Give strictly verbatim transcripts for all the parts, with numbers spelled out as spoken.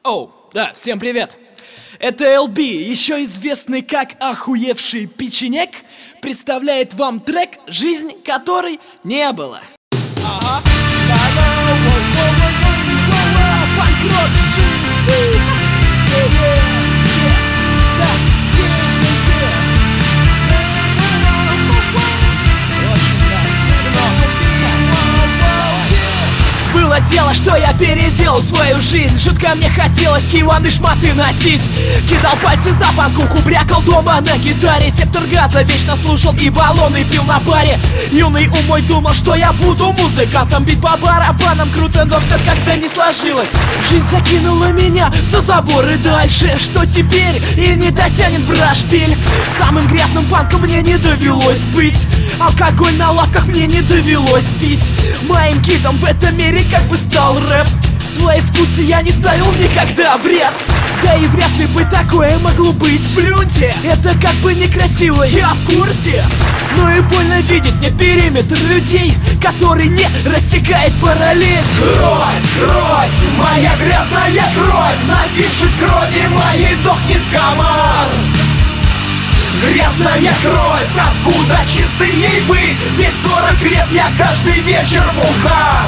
Оу, да, всем привет! Это эл би, еще известный как охуевший печенек, представляет вам трек «Жизнь которой не было». Ага. Было дело, что я переделал свою жизнь. Жутко мне хотелось киваны шматы носить. Кидал пальцы за панкуху, брякал дома на гитаре. Сектор газа вечно слушал и баллоны пил на баре. Юный ум мой думал, что я буду музыкантом, ведь по барабанам круто, но все как-то не сложилось. Жизнь закинула меня за заборы дальше. Что теперь? И не дотянет брашпиль. Самым грязным панком мне не довелось быть. Алкоголь на лавках мне не довелось пить. Моим гидом в этом мире как бы стал рэп. Свои вкусы я не ставил никогда в ряд. Да и вряд ли бы такое могло быть. Плюньте, это как бы некрасиво, я в курсе. Но и больно видеть мне периметр людей, который не рассекает параллель. Кровь, кровь, моя грязная кровь. Напившись крови моей дохнет комар. Грязная кровь, откуда чистой ей быть? Ведь сорок лет я каждый вечер бухар.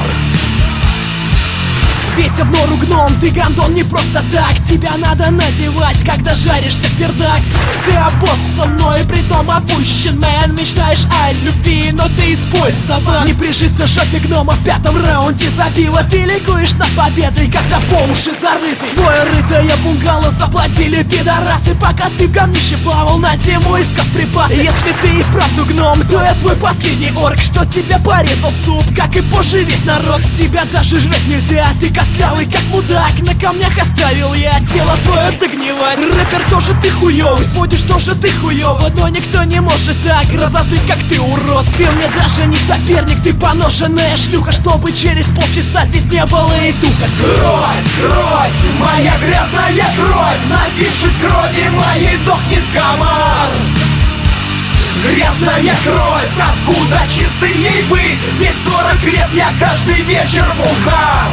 Веся в нору гном, ты гандон не просто так. Тебя надо надевать, когда жаришься в пердак. Ты обоз со мной, притом опущен, мэн. Мечтаешь о любви, но ты использован. Не прижиться жопе гнома в пятом раунде забила. Ты ликуешь над победой, когда по уши зарытый. Твое рытое бунгало заплатили пидорасы, пока ты в говнище плавал на зиму, искав припасы. Если ты и вправду гном, то я твой последний орк, что тебя порезал в суп, как и позже весь народ. Тебя даже жрать нельзя, ты костлявый как мудак. На камнях оставил я тело твое догнивать. Рэпер тоже ты хуёвый, сводишь тоже ты хуёво, но никто не может так разозлить, как ты, урод. Ты мне даже не соперник, ты поношенная шлюха, чтобы через полчаса здесь не было и духа. Кровь, кровь, моя грязная кровь. Напившись крови моей дохнет комар. Грязная кровь, откуда чистой ей быть? Ведь сорок лет я каждый вечер бухар.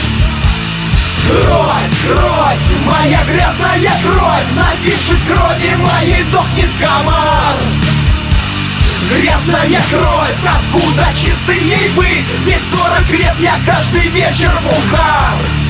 Кровь, кровь, моя грязная кровь. Напившись крови моей дохнет комар. Грязная кровь, откуда чистой ей быть? Ведь сорок лет я каждый вечер бухар.